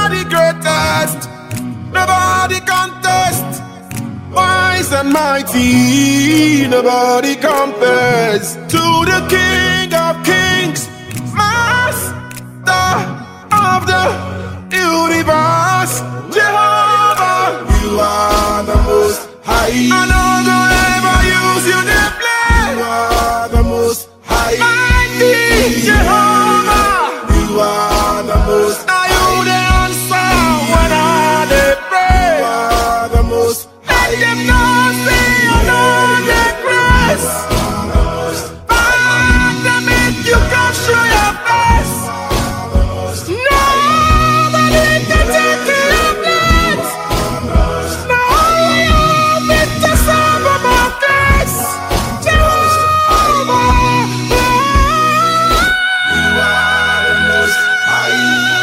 are the greatest. Nobody contest. Wise and mighty, nobody compares to the King of Kings, Master of the universe. Jehovah, you are the most high.